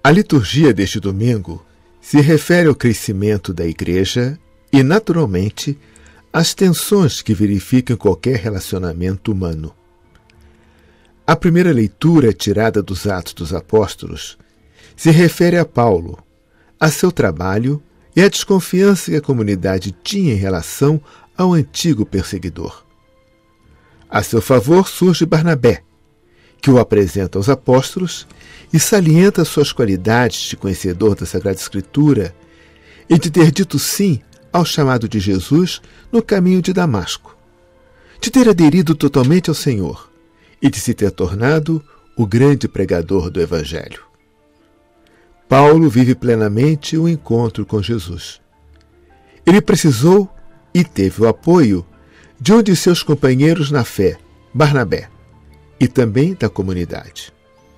A liturgia deste domingo se refere ao crescimento da Igreja e, naturalmente, às tensões que verifica em qualquer relacionamento humano. A primeira leitura, tirada dos Atos dos Apóstolos, se refere a Paulo, a seu trabalho e à desconfiança que a comunidade tinha em relação ao antigo perseguidor. A seu favor surge Barnabé, que o apresenta aos apóstolos e salienta suas qualidades de conhecedor da Sagrada Escritura e de ter dito sim ao chamado de Jesus no caminho de Damasco, de ter aderido totalmente ao Senhor e de se ter tornado o grande pregador do Evangelho. Paulo vive plenamente o encontro com Jesus. Ele precisou e teve o apoio de um de seus companheiros na fé, Barnabé, e também da comunidade.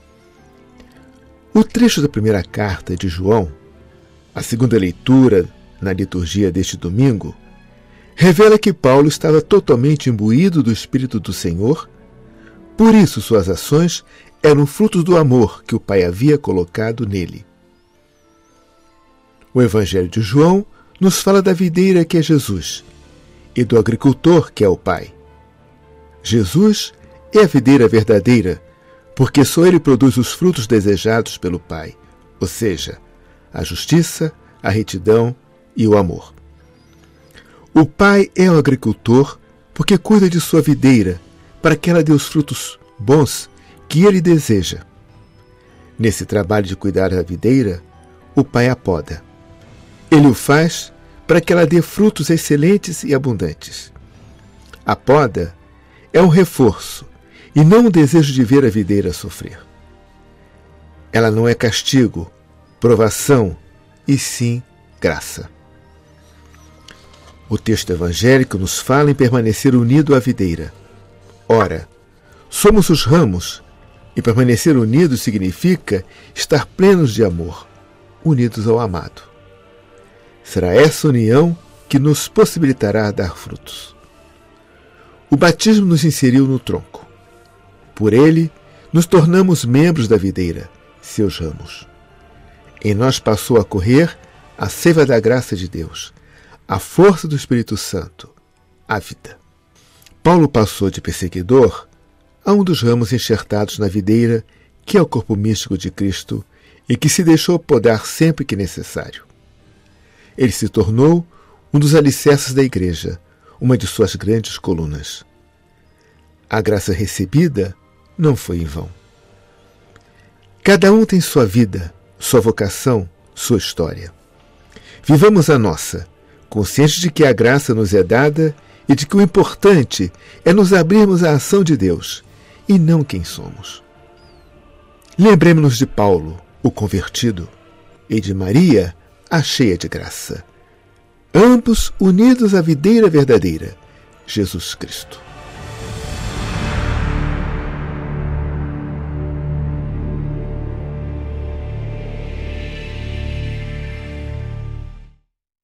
O trecho da primeira carta de João, a segunda leitura na liturgia deste domingo, revela que Paulo estava totalmente imbuído do Espírito do Senhor, por isso suas ações eram frutos do amor que o Pai havia colocado nele. O Evangelho de João nos fala da videira que é Jesus e do agricultor que é o Pai. Jesus é a videira verdadeira, porque só ele produz os frutos desejados pelo Pai, ou seja, a justiça, a retidão e o amor. O Pai é o agricultor porque cuida de sua videira para que ela dê os frutos bons que ele deseja. Nesse trabalho de cuidar da videira, o Pai a poda. Ele o faz para que ela dê frutos excelentes e abundantes. A poda é um reforço e não um desejo de ver a videira sofrer. Ela não é castigo, provação, e sim graça. O texto evangélico nos fala em permanecer unido à videira. Ora, somos os ramos, e permanecer unidos significa estar plenos de amor, unidos ao amado. Será essa união que nos possibilitará dar frutos. O batismo nos inseriu no tronco. Por ele, nos tornamos membros da videira, seus ramos. Em nós passou a correr a seiva da graça de Deus, a força do Espírito Santo, a vida. Paulo passou de perseguidor a um dos ramos enxertados na videira, que é o corpo místico de Cristo e que se deixou podar sempre que necessário. Ele se tornou um dos alicerces da Igreja, uma de suas grandes colunas. A graça recebida não foi em vão. Cada um tem sua vida, sua vocação, sua história. Vivamos a nossa, conscientes de que a graça nos é dada e de que o importante é nos abrirmos à ação de Deus e não quem somos. Lembremos-nos de Paulo, o convertido, e de Maria, a cheia de graça. Ambos unidos à videira verdadeira, Jesus Cristo.